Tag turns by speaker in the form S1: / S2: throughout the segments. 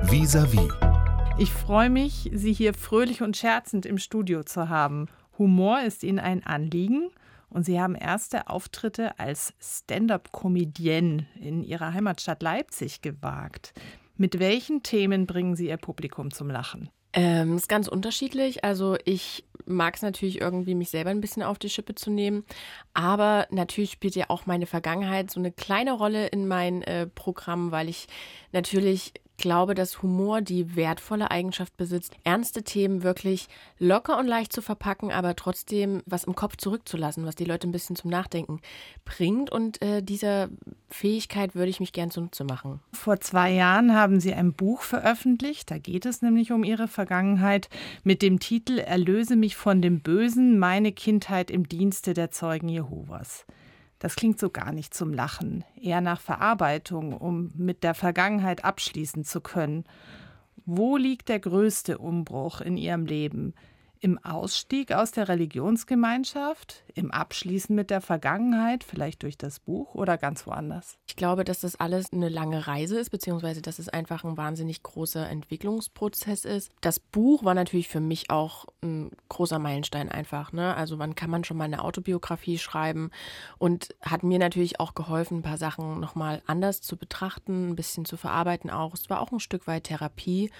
S1: Vis-à-vis.
S2: Ich freue mich, Sie hier fröhlich und scherzend im Studio zu haben. Humor ist Ihnen ein Anliegen und Sie haben erste Auftritte als Stand-up-Comedienne in Ihrer Heimatstadt Leipzig gewagt. Mit welchen Themen bringen Sie Ihr Publikum zum Lachen?
S3: Ist ganz unterschiedlich. Also ich mag es natürlich irgendwie, mich selber ein bisschen auf die Schippe zu nehmen. Aber natürlich spielt ja auch meine Vergangenheit so eine kleine Rolle in mein Programm, weil ich natürlich glaube, dass Humor die wertvolle Eigenschaft besitzt, ernste Themen wirklich locker und leicht zu verpacken, aber trotzdem was im Kopf zurückzulassen, was die Leute ein bisschen zum Nachdenken bringt. Und dieser Fähigkeit würde ich mich gern zunutze machen.
S2: Vor 2 Jahren haben Sie ein Buch veröffentlicht, da geht es nämlich um Ihre Vergangenheit, mit dem Titel »Erlöse mich von dem Bösen, meine Kindheit im Dienste der Zeugen Jehovas«. Das klingt so gar nicht zum Lachen, eher nach Verarbeitung, um mit der Vergangenheit abschließen zu können. Wo liegt der größte Umbruch in Ihrem Leben? Im Ausstieg aus der Religionsgemeinschaft? Im Abschließen mit der Vergangenheit, vielleicht durch das Buch oder ganz woanders?
S3: Ich glaube, dass das alles eine lange Reise ist, beziehungsweise dass es einfach ein wahnsinnig großer Entwicklungsprozess ist. Das Buch war natürlich für mich auch ein großer Meilenstein einfach, ne? Also wann kann man schon mal eine Autobiografie schreiben und hat mir natürlich auch geholfen, ein paar Sachen nochmal anders zu betrachten, ein bisschen zu verarbeiten auch. Es war auch ein Stück weit Therapie.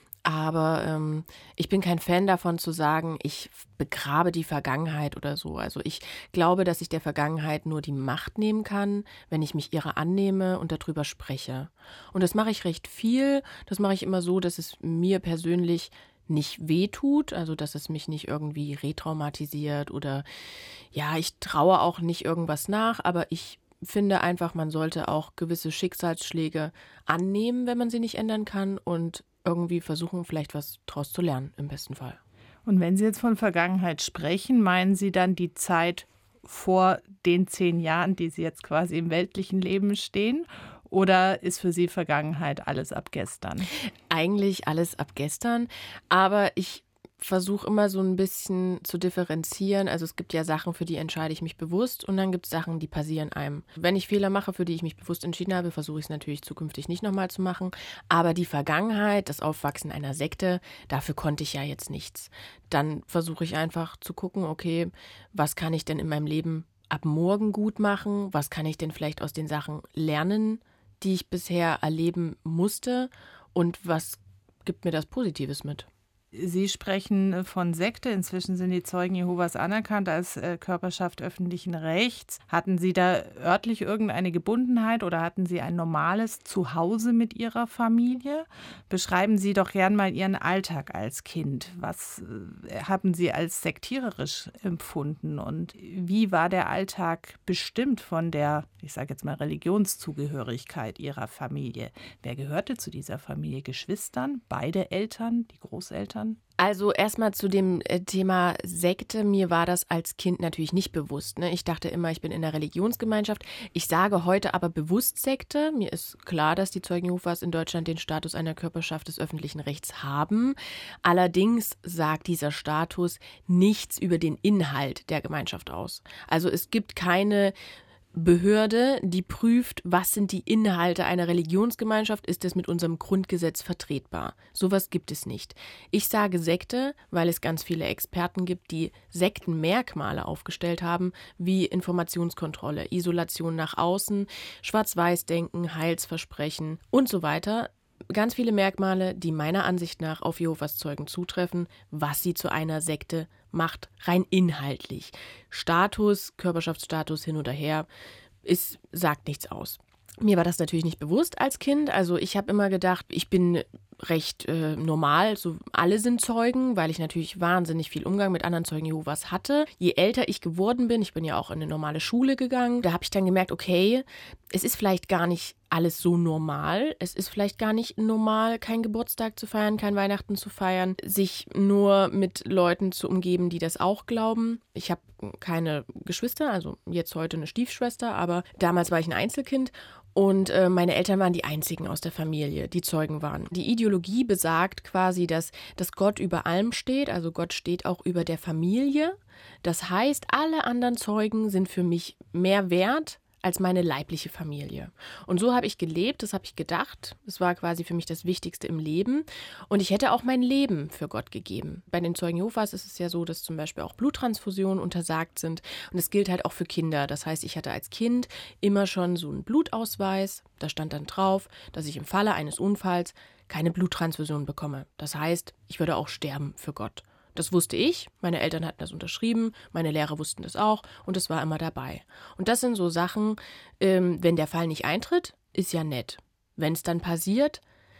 S3: Aber ich bin kein Fan davon zu sagen, ich begrabe die Vergangenheit oder so. Also ich glaube, dass ich der Vergangenheit nur die Macht nehmen kann, wenn ich mich ihrer annehme und darüber spreche. Und das mache ich recht viel. Das mache ich immer so, dass es mir persönlich nicht wehtut, also dass es mich nicht irgendwie retraumatisiert oder ja, ich traue auch nicht irgendwas nach, aber ich finde einfach, man sollte auch gewisse Schicksalsschläge annehmen, wenn man sie nicht ändern kann und irgendwie versuchen, vielleicht was draus zu lernen, im besten Fall.
S2: Und wenn Sie jetzt von Vergangenheit sprechen, meinen Sie dann die Zeit vor den 10 Jahren, die Sie jetzt quasi im weltlichen Leben stehen? Oder ist für Sie Vergangenheit alles ab gestern?
S3: Eigentlich alles ab gestern, aber ich versuche immer so ein bisschen zu differenzieren. Also es gibt ja Sachen, für die entscheide ich mich bewusst und dann gibt es Sachen, die passieren einem. Wenn ich Fehler mache, für die ich mich bewusst entschieden habe, versuche ich es natürlich zukünftig nicht nochmal zu machen. Aber die Vergangenheit, das Aufwachsen einer Sekte, dafür konnte ich ja jetzt nichts. Dann versuche ich einfach zu gucken, okay, was kann ich denn in meinem Leben ab morgen gut machen? Was kann ich denn vielleicht aus den Sachen lernen, die ich bisher erleben musste? Und was gibt mir das Positives mit?
S2: Sie sprechen von Sekte. Inzwischen sind die Zeugen Jehovas anerkannt als Körperschaft öffentlichen Rechts. Hatten Sie da örtlich irgendeine Gebundenheit oder hatten Sie ein normales Zuhause mit Ihrer Familie? Beschreiben Sie doch gern mal Ihren Alltag als Kind. Was haben Sie als sektiererisch empfunden und wie war der Alltag bestimmt von der, ich sage jetzt mal, Religionszugehörigkeit Ihrer Familie? Wer gehörte zu dieser Familie? Geschwistern? Beide Eltern? Die Großeltern?
S3: Also erstmal zu dem Thema Sekte. Mir war das als Kind natürlich nicht bewusst, ne? Ich dachte immer, ich bin in der Religionsgemeinschaft. Ich sage heute aber bewusst Sekte. Mir ist klar, dass die Zeugen Jehovas in Deutschland den Status einer Körperschaft des öffentlichen Rechts haben. Allerdings sagt dieser Status nichts über den Inhalt der Gemeinschaft aus. Also es gibt keine Behörde, die prüft, was sind die Inhalte einer Religionsgemeinschaft, ist es mit unserem Grundgesetz vertretbar. Sowas gibt es nicht. Ich sage Sekte, weil es ganz viele Experten gibt, die Sektenmerkmale aufgestellt haben, wie Informationskontrolle, Isolation nach außen, Schwarz-Weiß-Denken, Heilsversprechen und so weiter. Ganz viele Merkmale, die meiner Ansicht nach auf Jehovas Zeugen zutreffen, was sie zu einer Sekte macht, rein inhaltlich. Status, Körperschaftsstatus hin oder her, sagt nichts aus. Mir war das natürlich nicht bewusst als Kind. Also ich habe immer gedacht, ich bin recht normal, so alle sind Zeugen, weil ich natürlich wahnsinnig viel Umgang mit anderen Zeugen Jehovas hatte. Je älter ich geworden bin, ich bin ja auch in eine normale Schule gegangen, da habe ich dann gemerkt, okay, es ist vielleicht gar nicht alles so normal. Es ist vielleicht gar nicht normal, keinen Geburtstag zu feiern, kein Weihnachten zu feiern, sich nur mit Leuten zu umgeben, die das auch glauben. Ich habe keine Geschwister, also jetzt heute eine Stiefschwester, aber damals war ich ein Einzelkind. Und meine Eltern waren die einzigen aus der Familie, die Zeugen waren. Die Ideologie besagt quasi, dass Gott über allem steht, also Gott steht auch über der Familie. Das heißt, alle anderen Zeugen sind für mich mehr wert als meine leibliche Familie. Und so habe ich gelebt, das habe ich gedacht. Das war quasi für mich das Wichtigste im Leben. Und ich hätte auch mein Leben für Gott gegeben. Bei den Zeugen Jehovas ist es ja so, dass zum Beispiel auch Bluttransfusionen untersagt sind. Und das gilt halt auch für Kinder. Das heißt, ich hatte als Kind immer schon so einen Blutausweis. Da stand dann drauf, dass ich im Falle eines Unfalls keine Bluttransfusion bekomme. Das heißt, ich würde auch sterben für Gott. Das wusste ich, meine Eltern hatten das unterschrieben, meine Lehrer wussten das auch und es war immer dabei. Und das sind so Sachen, wenn der Fall nicht eintritt, ist ja nett. Wenn es dann passiert,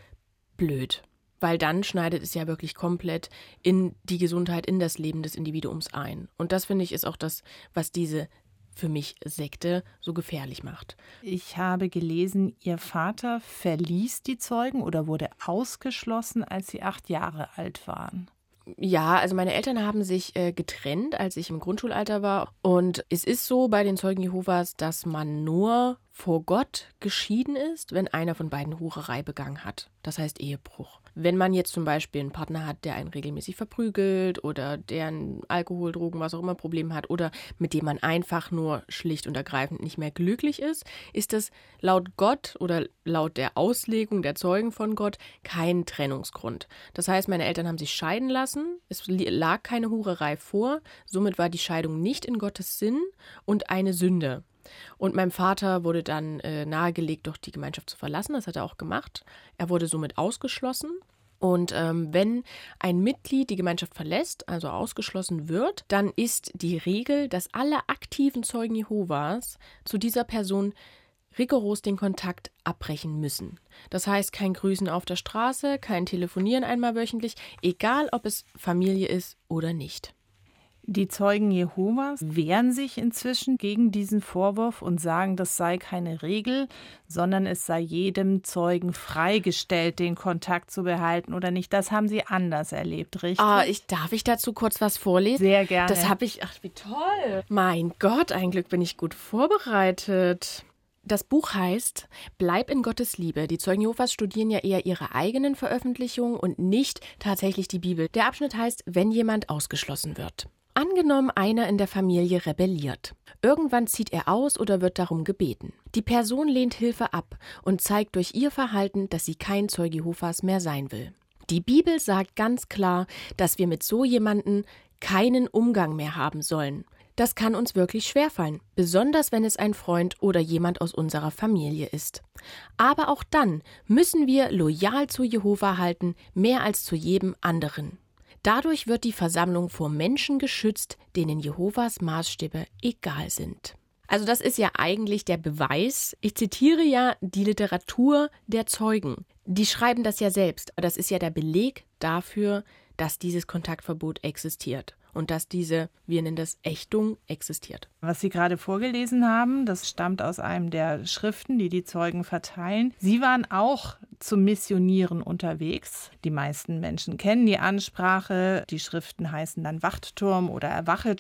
S3: blöd. Weil dann schneidet es ja wirklich komplett in die Gesundheit, in das Leben des Individuums ein. Und das, finde ich, ist auch das, was diese für mich Sekte so gefährlich macht.
S2: Ich habe gelesen, Ihr Vater verließ die Zeugen oder wurde ausgeschlossen, als Sie 8 Jahre alt waren.
S3: Ja, also meine Eltern haben sich getrennt, als ich im Grundschulalter war. Und es ist so bei den Zeugen Jehovas, dass man nur vor Gott geschieden ist, wenn einer von beiden Hurerei begangen hat. Das heißt Ehebruch. Wenn man jetzt zum Beispiel einen Partner hat, der einen regelmäßig verprügelt oder der ein Alkohol, Drogen, was auch immer Problem hat oder mit dem man einfach nur schlicht und ergreifend nicht mehr glücklich ist das laut Gott oder laut der Auslegung der Zeugen von Gott kein Trennungsgrund. Das heißt, meine Eltern haben sich scheiden lassen, es lag keine Hurerei vor, somit war die Scheidung nicht in Gottes Sinn und eine Sünde. Und meinem Vater wurde dann nahegelegt, doch die Gemeinschaft zu verlassen. Das hat er auch gemacht. Er wurde somit ausgeschlossen. Und wenn ein Mitglied die Gemeinschaft verlässt, also ausgeschlossen wird, dann ist die Regel, dass alle aktiven Zeugen Jehovas zu dieser Person rigoros den Kontakt abbrechen müssen. Das heißt, kein Grüßen auf der Straße, kein Telefonieren einmal wöchentlich, egal ob es Familie ist oder nicht.
S2: Die Zeugen Jehovas wehren sich inzwischen gegen diesen Vorwurf und sagen, das sei keine Regel, sondern es sei jedem Zeugen freigestellt, den Kontakt zu behalten oder nicht. Das haben Sie anders erlebt, richtig?
S3: Darf ich dazu kurz was vorlesen?
S2: Sehr gerne.
S3: Das habe ich, wie toll. Mein Gott, ein Glück bin ich gut vorbereitet. Das Buch heißt Bleib in Gottes Liebe. Die Zeugen Jehovas studieren ja eher ihre eigenen Veröffentlichungen und nicht tatsächlich die Bibel. Der Abschnitt heißt, wenn jemand ausgeschlossen wird. Angenommen, einer in der Familie rebelliert. Irgendwann zieht er aus oder wird darum gebeten. Die Person lehnt Hilfe ab und zeigt durch ihr Verhalten, dass sie kein Zeuge Jehovas mehr sein will. Die Bibel sagt ganz klar, dass wir mit so jemandem keinen Umgang mehr haben sollen. Das kann uns wirklich schwerfallen, besonders wenn es ein Freund oder jemand aus unserer Familie ist. Aber auch dann müssen wir loyal zu Jehova halten, mehr als zu jedem anderen. Dadurch wird die Versammlung vor Menschen geschützt, denen Jehovas Maßstäbe egal sind. Also das ist ja eigentlich der Beweis. Ich zitiere ja die Literatur der Zeugen. Die schreiben das ja selbst. Das ist ja der Beleg dafür, dass dieses Kontaktverbot existiert. Und dass diese, wir nennen das Ächtung, existiert.
S2: Was Sie gerade vorgelesen haben, das stammt aus einem der Schriften, die die Zeugen verteilen. Sie waren auch zum Missionieren unterwegs. Die meisten Menschen kennen die Ansprache. Die Schriften heißen dann Wachturm oder Erwachet.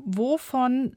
S2: Wovon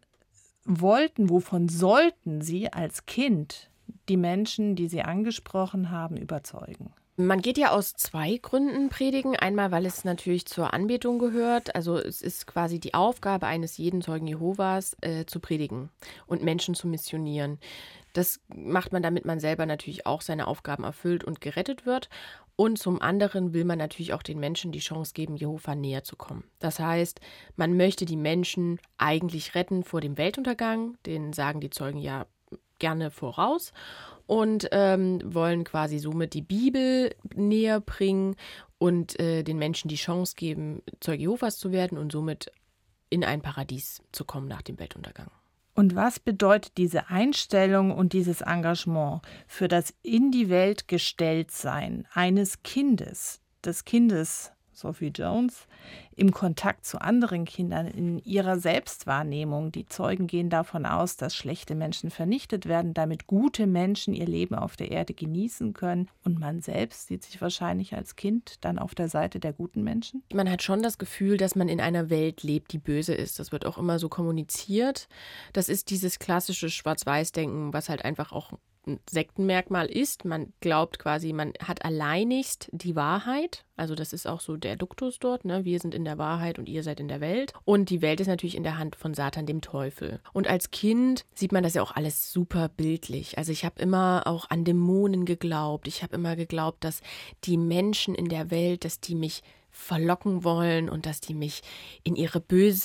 S2: sollten Sie als Kind die Menschen, die Sie angesprochen haben, überzeugen?
S3: Man geht ja aus 2 Gründen predigen. Einmal, weil es natürlich zur Anbetung gehört. Also es ist quasi die Aufgabe eines jeden Zeugen Jehovas, zu predigen und Menschen zu missionieren. Das macht man, damit man selber natürlich auch seine Aufgaben erfüllt und gerettet wird. Und zum anderen will man natürlich auch den Menschen die Chance geben, Jehova näher zu kommen. Das heißt, man möchte die Menschen eigentlich retten vor dem Weltuntergang. Den sagen die Zeugen ja gerne voraus. Und wollen quasi somit die Bibel näher bringen und den Menschen die Chance geben, Zeuge Jehovas zu werden und somit in ein Paradies zu kommen nach dem Weltuntergang.
S2: Und was bedeutet diese Einstellung und dieses Engagement für das in die Welt gestellt sein eines Kindes, des Kindes Sophie Jones, im Kontakt zu anderen Kindern, in ihrer Selbstwahrnehmung? Die Zeugen gehen davon aus, dass schlechte Menschen vernichtet werden, damit gute Menschen ihr Leben auf der Erde genießen können. Und man selbst sieht sich wahrscheinlich als Kind dann auf der Seite der guten Menschen?
S3: Man hat schon das Gefühl, dass man in einer Welt lebt, die böse ist. Das wird auch immer so kommuniziert. Das ist dieses klassische Schwarz-Weiß-Denken, was halt einfach auch ein Sektenmerkmal ist, man glaubt quasi, man hat alleinigst die Wahrheit. Also das ist auch so der Duktus dort, ne? Wir sind in der Wahrheit und ihr seid in der Welt. Und die Welt ist natürlich in der Hand von Satan, dem Teufel. Und als Kind sieht man das ja auch alles super bildlich. Also ich habe immer auch an Dämonen geglaubt. Ich habe immer geglaubt, dass die Menschen in der Welt, dass die mich verlocken wollen und dass die mich in ihre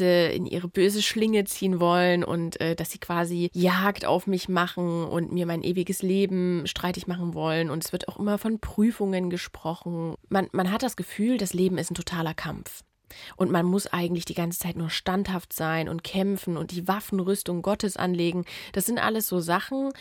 S3: böse Schlinge ziehen wollen und dass sie quasi Jagd auf mich machen und mir mein ewiges Leben streitig machen wollen. Und es wird auch immer von Prüfungen gesprochen. Man hat das Gefühl, das Leben ist ein totaler Kampf. Und man muss eigentlich die ganze Zeit nur standhaft sein und kämpfen und die Waffenrüstung Gottes anlegen. Das sind alles so Sachen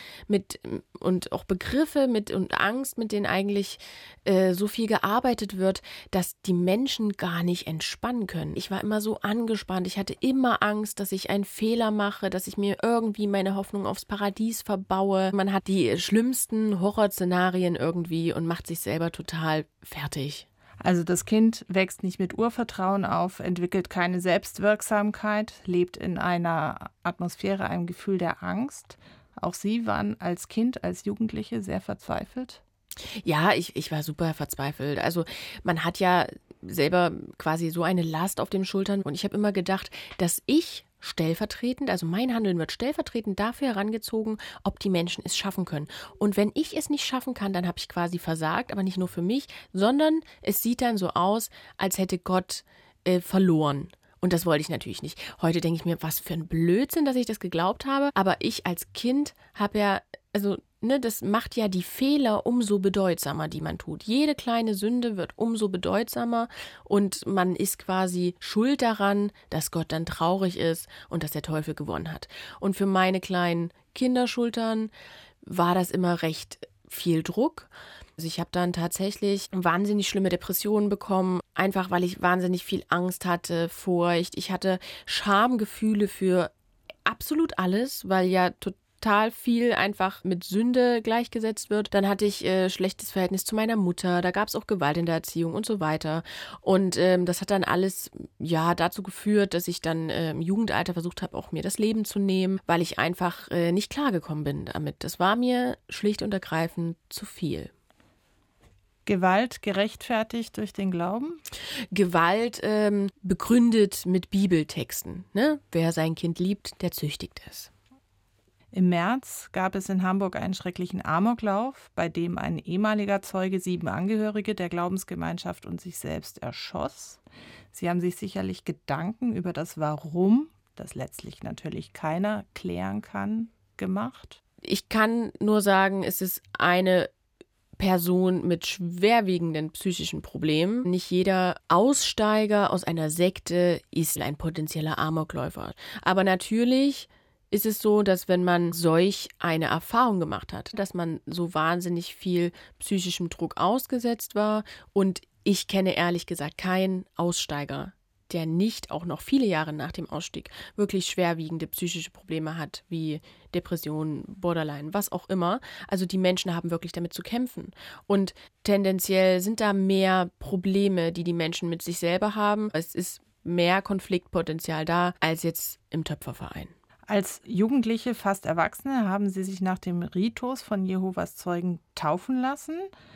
S3: und auch Begriffe und Angst, mit denen eigentlich so viel gearbeitet wird, dass die Menschen gar nicht entspannen können. Ich war immer so angespannt. Ich hatte immer Angst, dass ich einen Fehler mache, dass ich mir irgendwie meine Hoffnung aufs Paradies verbaue. Man hat die schlimmsten Horrorszenarien irgendwie und macht sich selber total fertig.
S2: Also das Kind wächst nicht mit Urvertrauen auf, entwickelt keine Selbstwirksamkeit, lebt in einer Atmosphäre, einem Gefühl der Angst. Auch Sie waren als Kind, als Jugendliche sehr verzweifelt?
S3: Ja, ich war super verzweifelt. Also man hat ja selber quasi so eine Last auf den Schultern und ich habe immer gedacht, dass ich stellvertretend, also mein Handeln wird stellvertretend dafür herangezogen, ob die Menschen es schaffen können. Und wenn ich es nicht schaffen kann, dann habe ich quasi versagt, aber nicht nur für mich, sondern es sieht dann so aus, als hätte Gott verloren. Und das wollte ich natürlich nicht. Heute denke ich mir, was für ein Blödsinn, dass ich das geglaubt habe. Aber ich als Kind habe ja, das macht ja die Fehler umso bedeutsamer, die man tut. Jede kleine Sünde wird umso bedeutsamer und man ist quasi schuld daran, dass Gott dann traurig ist und dass der Teufel gewonnen hat. Und für meine kleinen Kinderschultern war das immer recht viel Druck. Also ich habe dann tatsächlich wahnsinnig schlimme Depressionen bekommen, einfach weil ich wahnsinnig viel Angst hatte, Furcht. Ich hatte Schamgefühle für absolut alles, weil ja total viel einfach mit Sünde gleichgesetzt wird. Dann hatte ich schlechtes Verhältnis zu meiner Mutter, da gab es auch Gewalt in der Erziehung und so weiter. Und das hat dann alles dazu geführt, dass ich dann im Jugendalter versucht habe, auch mir das Leben zu nehmen, weil ich einfach nicht klargekommen bin damit. Das war mir schlicht und ergreifend zu viel.
S2: Gewalt gerechtfertigt durch den Glauben?
S3: Gewalt begründet mit Bibeltexten. Ne? Wer sein Kind liebt, der züchtigt es.
S2: Im März gab es in Hamburg einen schrecklichen Amoklauf, bei dem ein ehemaliger Zeuge 7 Angehörige der Glaubensgemeinschaft und sich selbst erschoss. Sie haben sich sicherlich Gedanken über das Warum, das letztlich natürlich keiner klären kann, gemacht.
S3: Ich kann nur sagen, es ist eine Person mit schwerwiegenden psychischen Problemen. Nicht jeder Aussteiger aus einer Sekte ist ein potenzieller Amokläufer. Aber natürlich ist es so, dass wenn man solch eine Erfahrung gemacht hat, dass man so wahnsinnig viel psychischem Druck ausgesetzt war. Und ich kenne ehrlich gesagt keinen Aussteiger, der nicht auch noch viele Jahre nach dem Ausstieg wirklich schwerwiegende psychische Probleme hat, wie Depressionen, Borderline, was auch immer. Also die Menschen haben wirklich damit zu kämpfen. Und tendenziell sind da mehr Probleme, die Menschen mit sich selber haben. Es ist mehr Konfliktpotenzial da, als jetzt im Töpferverein.
S2: Als Jugendliche, fast Erwachsene, haben Sie sich nach dem Ritus von Jehovas Zeugen taufen lassen.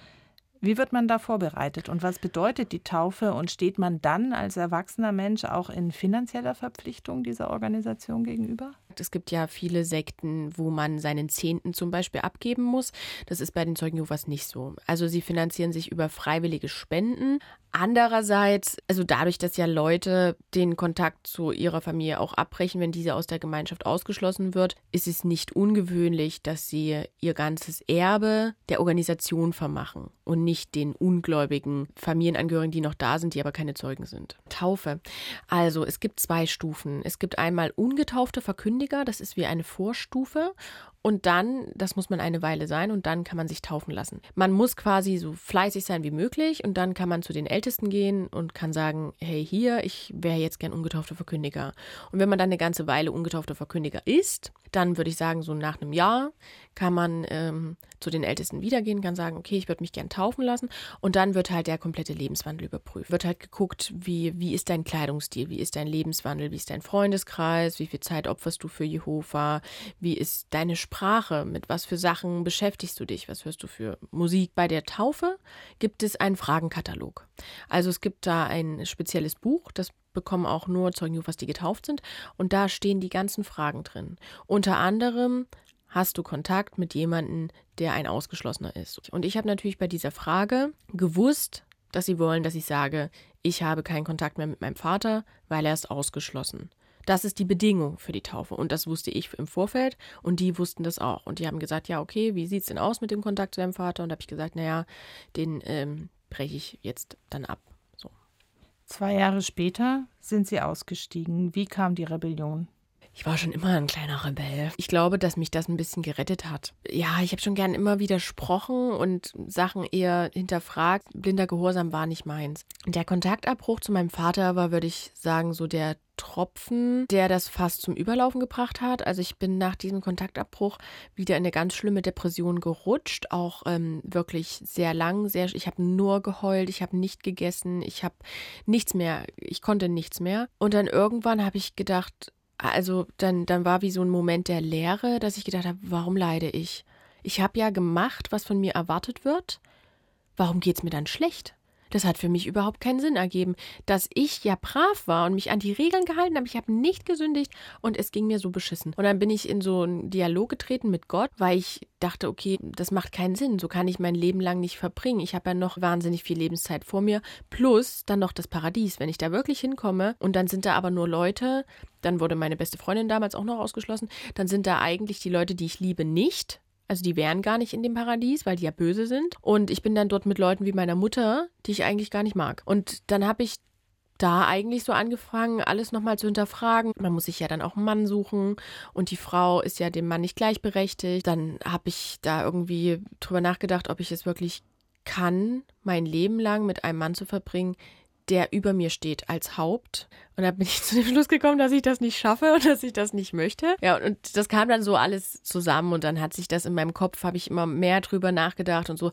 S2: Wie wird man da vorbereitet und was bedeutet die Taufe und steht man dann als erwachsener Mensch auch in finanzieller Verpflichtung dieser Organisation gegenüber?
S3: Es gibt ja viele Sekten, wo man seinen Zehnten zum Beispiel abgeben muss. Das ist bei den Zeugen Jehovas nicht so. Also sie finanzieren sich über freiwillige Spenden. Andererseits, also dadurch, dass ja Leute den Kontakt zu ihrer Familie auch abbrechen, wenn diese aus der Gemeinschaft ausgeschlossen wird, ist es nicht ungewöhnlich, dass sie ihr ganzes Erbe der Organisation vermachen und nicht den ungläubigen Familienangehörigen, die noch da sind, die aber keine Zeugen sind. Taufe. Also es gibt 2 Stufen. Es gibt einmal ungetaufte Verkündiger, das ist wie eine Vorstufe. Und dann, das muss man eine Weile sein und dann kann man sich taufen lassen. Man muss quasi so fleißig sein wie möglich und dann kann man zu den Ältesten gehen und kann sagen, hey, hier, ich wäre jetzt gern ungetaufter Verkündiger. Und wenn man dann eine ganze Weile ungetaufter Verkündiger ist, dann würde ich sagen, so nach einem Jahr kann man zu den Ältesten wiedergehen, kann sagen, okay, ich würde mich gern taufen lassen. Und dann wird halt der komplette Lebenswandel überprüft. Wird halt geguckt, wie ist dein Kleidungsstil, wie ist dein Lebenswandel, wie ist dein Freundeskreis, wie viel Zeit opferst du für Jehova, wie ist deine Sprache, Sprache, mit was für Sachen beschäftigst du dich, was hörst du für Musik. Bei der Taufe gibt es einen Fragenkatalog. Also es gibt da ein spezielles Buch, das bekommen auch nur Zeugen Jehovas, die getauft sind. Und da stehen die ganzen Fragen drin. Unter anderem: Hast du Kontakt mit jemandem, der ein Ausgeschlossener ist? Und ich habe natürlich bei dieser Frage gewusst, dass sie wollen, dass ich sage, ich habe keinen Kontakt mehr mit meinem Vater, weil er ist ausgeschlossen. Das ist die Bedingung für die Taufe. Und das wusste ich im Vorfeld und die wussten das auch. Und die haben gesagt, ja, okay, wie sieht es denn aus mit dem Kontakt zu deinem Vater? Und da habe ich gesagt, naja, den breche ich jetzt dann ab. So.
S2: 2 Jahre später sind Sie ausgestiegen. Wie kam die Rebellion?
S3: Ich war schon immer ein kleiner Rebell. Ich glaube, dass mich das ein bisschen gerettet hat. Ja, ich habe schon gern immer widersprochen und Sachen eher hinterfragt. Blinder Gehorsam war nicht meins. Der Kontaktabbruch zu meinem Vater war, würde ich sagen, so der Tropfen, der das fast zum Überlaufen gebracht hat. Also ich bin nach diesem Kontaktabbruch wieder in eine ganz schlimme Depression gerutscht, auch wirklich sehr lang. Ich habe nur geheult, ich habe nicht gegessen, ich habe nichts mehr, ich konnte nichts mehr. Und dann irgendwann habe ich gedacht, also dann war wie so ein Moment der Leere, dass ich gedacht habe, warum leide ich? Ich habe ja gemacht, was von mir erwartet wird. Warum geht's mir dann schlecht? Das hat für mich überhaupt keinen Sinn ergeben, dass ich ja brav war und mich an die Regeln gehalten habe. Ich habe nicht gesündigt und es ging mir so beschissen. Und dann bin ich in so einen Dialog getreten mit Gott, weil ich dachte, okay, das macht keinen Sinn. So kann ich mein Leben lang nicht verbringen. Ich habe ja noch wahnsinnig viel Lebenszeit vor mir. Plus dann noch das Paradies. Wenn ich da wirklich hinkomme und dann sind da aber nur Leute, dann wurde meine beste Freundin damals auch noch ausgeschlossen, dann sind da eigentlich die Leute, die ich liebe, nicht. Also die wären gar nicht in dem Paradies, weil die ja böse sind. Und ich bin dann dort mit Leuten wie meiner Mutter, die ich eigentlich gar nicht mag. Und dann habe ich da eigentlich so angefangen, alles nochmal zu hinterfragen. Man muss sich ja dann auch einen Mann suchen und die Frau ist ja dem Mann nicht gleichberechtigt. Dann habe ich da irgendwie drüber nachgedacht, ob ich es wirklich kann, mein Leben lang mit einem Mann zu verbringen, der über mir steht als Haupt. Und da bin ich zu dem Schluss gekommen, dass ich das nicht schaffe und dass ich das nicht möchte. Ja, und das kam dann so alles zusammen und dann hat sich das in meinem Kopf, habe ich immer mehr drüber nachgedacht und so.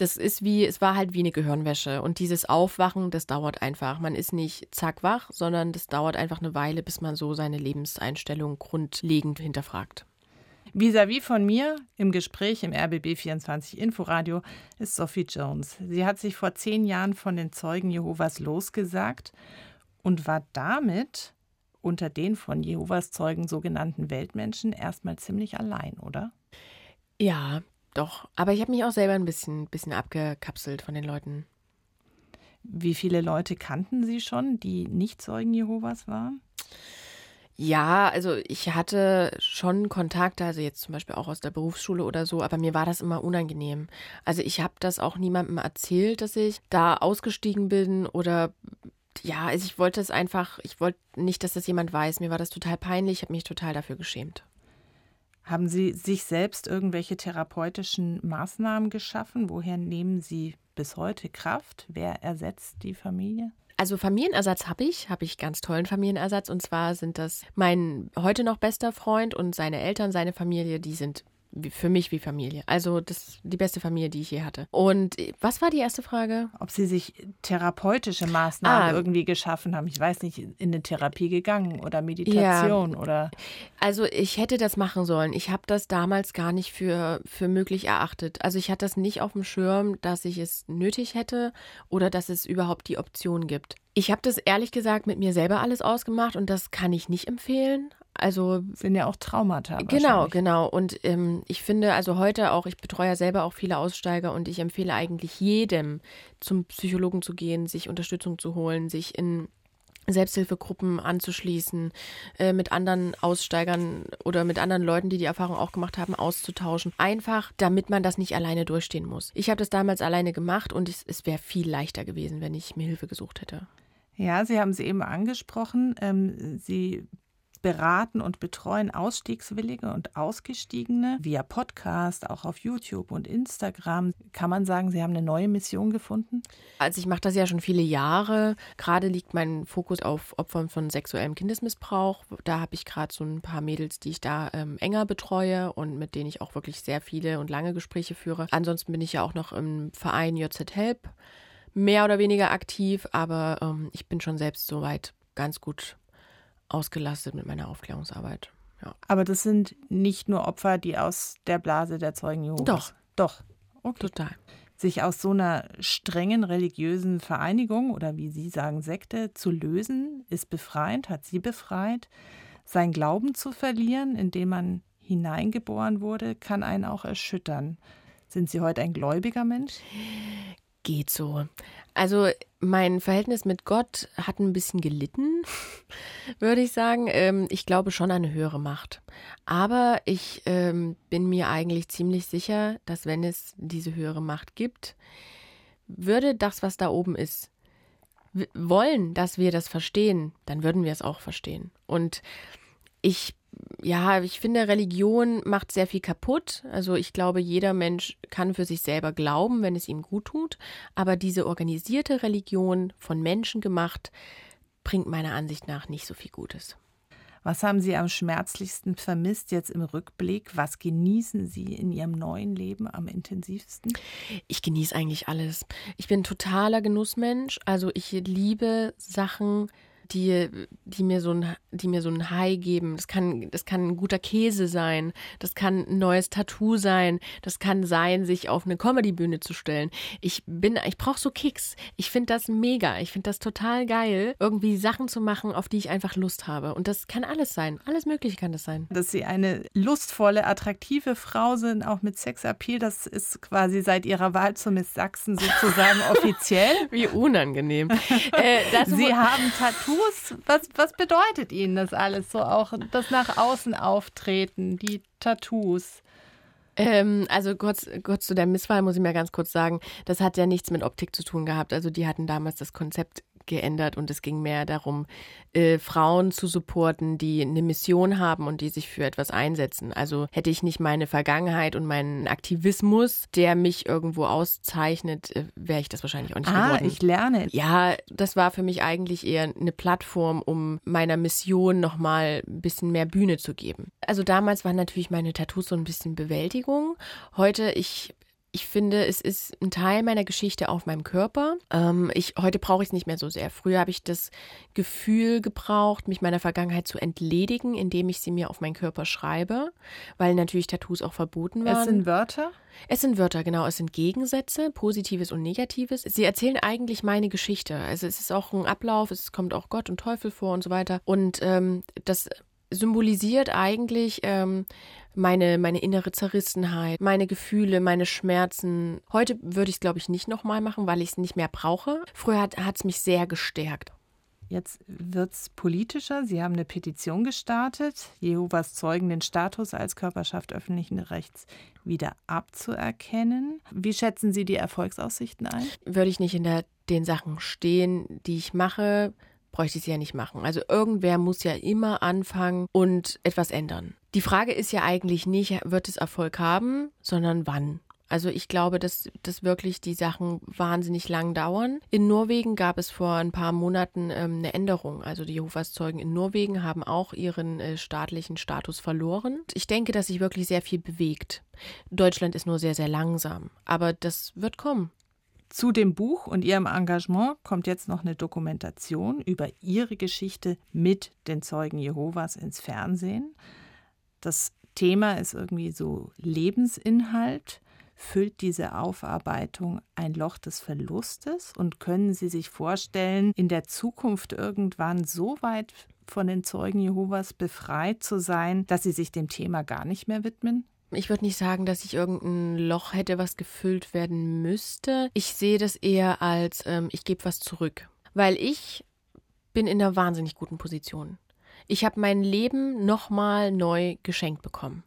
S3: Es war halt wie eine Gehirnwäsche. Und dieses Aufwachen, das dauert einfach. Man ist nicht zack wach, sondern das dauert einfach eine Weile, bis man so seine Lebenseinstellung grundlegend hinterfragt.
S2: Vis-à-vis von mir im Gespräch im RBB24 Inforadio ist Sophie Jones. Sie hat sich vor 10 Jahren von den Zeugen Jehovas losgesagt und war damit unter den von Jehovas Zeugen sogenannten Weltmenschen erstmal ziemlich allein, oder?
S3: Ja, doch. Aber ich habe mich auch selber ein bisschen abgekapselt von den Leuten.
S2: Wie viele Leute kannten Sie schon, die nicht Zeugen Jehovas waren?
S3: Ja, also ich hatte schon Kontakte, also jetzt zum Beispiel auch aus der Berufsschule oder so, aber mir war das immer unangenehm. Also ich habe das auch niemandem erzählt, dass ich da ausgestiegen bin oder ja, also ich wollte nicht, dass das jemand weiß. Mir war das total peinlich, ich habe mich total dafür geschämt.
S2: Haben Sie sich selbst irgendwelche therapeutischen Maßnahmen geschaffen? Woher nehmen Sie bis heute Kraft? Wer ersetzt die Familie?
S3: Also Familienersatz habe ich ganz tollen Familienersatz und zwar sind das mein heute noch bester Freund und seine Eltern, seine Familie, die sind für mich wie Familie. Also die beste Familie, die ich je hatte. Und was war die erste Frage?
S2: Ob Sie sich therapeutische Maßnahmen irgendwie geschaffen haben. Ich weiß nicht, in eine Therapie gegangen oder Meditation oder...
S3: Also ich hätte das machen sollen. Ich habe das damals gar nicht für möglich erachtet. Also ich hatte das nicht auf dem Schirm, dass ich es nötig hätte oder dass es überhaupt die Option gibt. Ich habe das ehrlich gesagt mit mir selber alles ausgemacht und das kann ich nicht empfehlen. Also
S2: sind ja auch Traumata.
S3: Genau. Und ich finde also heute auch, ich betreue ja selber auch viele Aussteiger und ich empfehle eigentlich jedem, zum Psychologen zu gehen, sich Unterstützung zu holen, sich in Selbsthilfegruppen anzuschließen, mit anderen Aussteigern oder mit anderen Leuten, die Erfahrung auch gemacht haben, auszutauschen. Einfach, damit man das nicht alleine durchstehen muss. Ich habe das damals alleine gemacht und es wäre viel leichter gewesen, wenn ich mir Hilfe gesucht hätte.
S2: Ja, Sie haben es eben angesprochen. Sie beraten und betreuen Ausstiegswillige und Ausgestiegene via Podcast, auch auf YouTube und Instagram. Kann man sagen, Sie haben eine neue Mission gefunden?
S3: Also ich mache das ja schon viele Jahre. Gerade liegt mein Fokus auf Opfern von sexuellem Kindesmissbrauch. Da habe ich gerade so ein paar Mädels, die ich da enger betreue und mit denen ich auch wirklich sehr viele und lange Gespräche führe. Ansonsten bin ich ja auch noch im Verein JZ Help mehr oder weniger aktiv, aber ich bin schon selbst soweit ganz gut ausgelastet mit meiner Aufklärungsarbeit. Ja.
S2: Aber das sind nicht nur Opfer, die aus der Blase der Zeugen Jehovas. Doch. Okay.
S3: Total.
S2: Sich aus so einer strengen religiösen Vereinigung oder wie Sie sagen Sekte zu lösen, ist befreiend, hat Sie befreit. Sein Glauben zu verlieren, in den man hineingeboren wurde, kann einen auch erschüttern. Sind Sie heute ein gläubiger Mensch?
S3: Geht so. Also mein Verhältnis mit Gott hat ein bisschen gelitten, würde ich sagen. Ich glaube schon an eine höhere Macht. Aber ich bin mir eigentlich ziemlich sicher, dass wenn es diese höhere Macht gibt, würde das, was da oben ist, wollen, dass wir das verstehen, dann würden wir es auch verstehen. Und ich finde, Religion macht sehr viel kaputt. Also ich glaube, jeder Mensch kann für sich selber glauben, wenn es ihm gut tut. Aber diese organisierte Religion, von Menschen gemacht, bringt meiner Ansicht nach nicht so viel Gutes.
S2: Was haben Sie am schmerzlichsten vermisst jetzt im Rückblick? Was genießen Sie in Ihrem neuen Leben am intensivsten?
S3: Ich genieße eigentlich alles. Ich bin ein totaler Genussmensch. Also ich liebe Sachen, die mir so ein High geben. Das kann ein guter Käse sein, das kann ein neues Tattoo sein, das kann sein, sich auf eine Comedybühne zu stellen. Ich brauche so Kicks. Ich finde das mega. Ich finde das total geil, irgendwie Sachen zu machen, auf die ich einfach Lust habe. Und das kann alles sein. Alles Mögliche kann das sein.
S2: Dass Sie eine lustvolle, attraktive Frau sind, auch mit Sexappeal, das ist quasi seit Ihrer Wahl zur Miss Sachsen sozusagen offiziell.
S3: Wie unangenehm.
S2: Sie haben Tattoos. Was bedeutet Ihnen das alles so, auch das nach außen auftreten, die Tattoos?
S3: Also kurz zu der Misswahl muss ich mir ganz kurz sagen, das hat ja nichts mit Optik zu tun gehabt. Also die hatten damals das Konzept geändert und es ging mehr darum, Frauen zu supporten, die eine Mission haben und die sich für etwas einsetzen. Also hätte ich nicht meine Vergangenheit und meinen Aktivismus, der mich irgendwo auszeichnet, wäre ich das wahrscheinlich auch nicht geworden.
S2: Ich lerne.
S3: Ja, das war für mich eigentlich eher eine Plattform, um meiner Mission nochmal ein bisschen mehr Bühne zu geben. Also damals waren natürlich meine Tattoos so ein bisschen Bewältigung. Heute, ich finde, es ist ein Teil meiner Geschichte auf meinem Körper. Heute brauche ich es nicht mehr so sehr. Früher habe ich das Gefühl gebraucht, mich meiner Vergangenheit zu entledigen, indem ich sie mir auf meinen Körper schreibe, weil natürlich Tattoos auch verboten waren.
S2: Es sind Wörter?
S3: Es sind Wörter, genau. Es sind Gegensätze, Positives und Negatives. Sie erzählen eigentlich meine Geschichte. Also es ist auch ein Ablauf, es kommt auch Gott und Teufel vor und so weiter. Und das symbolisiert eigentlich meine innere Zerrissenheit, meine Gefühle, meine Schmerzen. Heute würde ich es, glaube ich, nicht nochmal machen, weil ich es nicht mehr brauche. Früher hat es mich sehr gestärkt.
S2: Jetzt wird es politischer. Sie haben eine Petition gestartet, Jehovas Zeugen den Status als Körperschaft öffentlichen Rechts wieder abzuerkennen. Wie schätzen Sie die Erfolgsaussichten ein?
S3: Würde ich nicht in den Sachen stehen, die ich mache, bräuchte ich sie ja nicht machen. Also irgendwer muss ja immer anfangen und etwas ändern. Die Frage ist ja eigentlich nicht, wird es Erfolg haben, sondern wann. Also ich glaube, dass wirklich die Sachen wahnsinnig lang dauern. In Norwegen gab es vor ein paar Monaten eine Änderung. Also die Jehovas Zeugen in Norwegen haben auch ihren staatlichen Status verloren. Ich denke, dass sich wirklich sehr viel bewegt. Deutschland ist nur sehr, sehr langsam. Aber das wird kommen.
S2: Zu dem Buch und Ihrem Engagement kommt jetzt noch eine Dokumentation über Ihre Geschichte mit den Zeugen Jehovas ins Fernsehen. Das Thema ist irgendwie so Lebensinhalt. Füllt diese Aufarbeitung ein Loch des Verlustes? Und können Sie sich vorstellen, in der Zukunft irgendwann so weit von den Zeugen Jehovas befreit zu sein, dass Sie sich dem Thema gar nicht mehr widmen?
S3: Ich würde nicht sagen, dass ich irgendein Loch hätte, was gefüllt werden müsste. Ich sehe das eher als, ich gebe was zurück. Weil ich bin in einer wahnsinnig guten Position. Ich habe mein Leben nochmal neu geschenkt bekommen.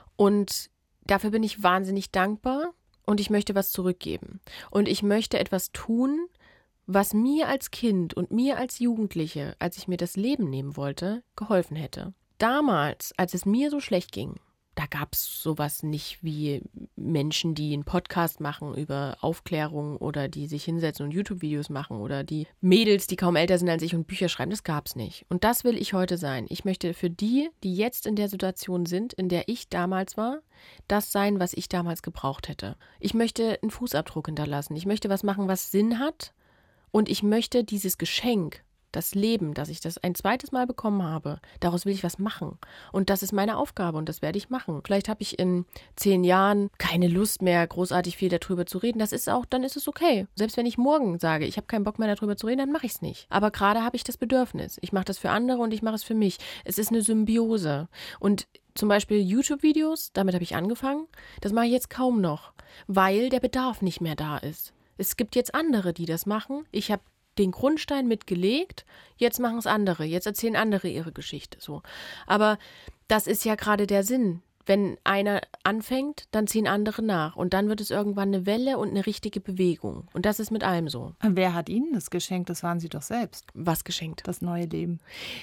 S3: Und dafür bin ich wahnsinnig dankbar und ich möchte was zurückgeben. Und ich möchte etwas tun, was mir als Kind und mir als Jugendliche, als ich mir das Leben nehmen wollte, geholfen hätte. Damals, als es mir so schlecht ging, da gab es sowas nicht wie Menschen, die einen Podcast machen über Aufklärung oder die sich hinsetzen und YouTube-Videos machen oder die Mädels, die kaum älter sind als ich und Bücher schreiben. Das gab es nicht. Und das will ich heute sein. Ich möchte für die jetzt in der Situation sind, in der ich damals war, das sein, was ich damals gebraucht hätte. Ich möchte einen Fußabdruck hinterlassen. Ich möchte was machen, was Sinn hat. Und ich möchte dieses Geschenk das Leben, dass ich das ein zweites Mal bekommen habe, daraus will ich was machen. Und das ist meine Aufgabe und das werde ich machen. Vielleicht habe ich in 10 Jahren keine Lust mehr, großartig viel darüber zu reden. Dann ist es okay. Selbst wenn ich morgen sage, ich habe keinen Bock mehr darüber zu reden, dann mache ich es nicht. Aber gerade habe ich das Bedürfnis. Ich mache das für andere und ich mache es für mich. Es ist eine Symbiose. Und zum Beispiel YouTube-Videos, damit habe ich angefangen. Das mache ich jetzt kaum noch, weil der Bedarf nicht mehr da ist. Es gibt jetzt andere, die das machen. Ich habe den Grundstein mitgelegt, jetzt machen es andere, jetzt erzählen andere ihre Geschichte. So. Aber das ist ja gerade der Sinn. Wenn einer anfängt, dann ziehen andere nach. Und dann wird es irgendwann eine Welle und eine richtige Bewegung. Und das ist mit allem so.
S2: Wer hat Ihnen das geschenkt? Das waren Sie doch selbst.
S3: Was geschenkt?
S2: Das neue Leben.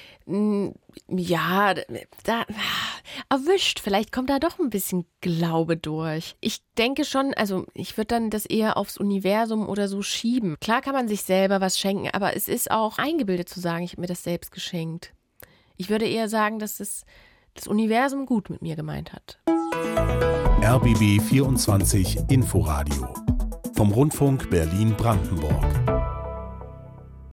S3: Ja, da erwischt. Vielleicht kommt da doch ein bisschen Glaube durch. Ich denke schon, also ich würde dann das eher aufs Universum oder so schieben. Klar kann man sich selber was schenken, aber es ist auch eingebildet zu sagen, ich habe mir das selbst geschenkt. Ich würde eher sagen, dass das Universum gut mit mir gemeint hat.
S1: RBB 24 Inforadio vom Rundfunk Berlin-Brandenburg.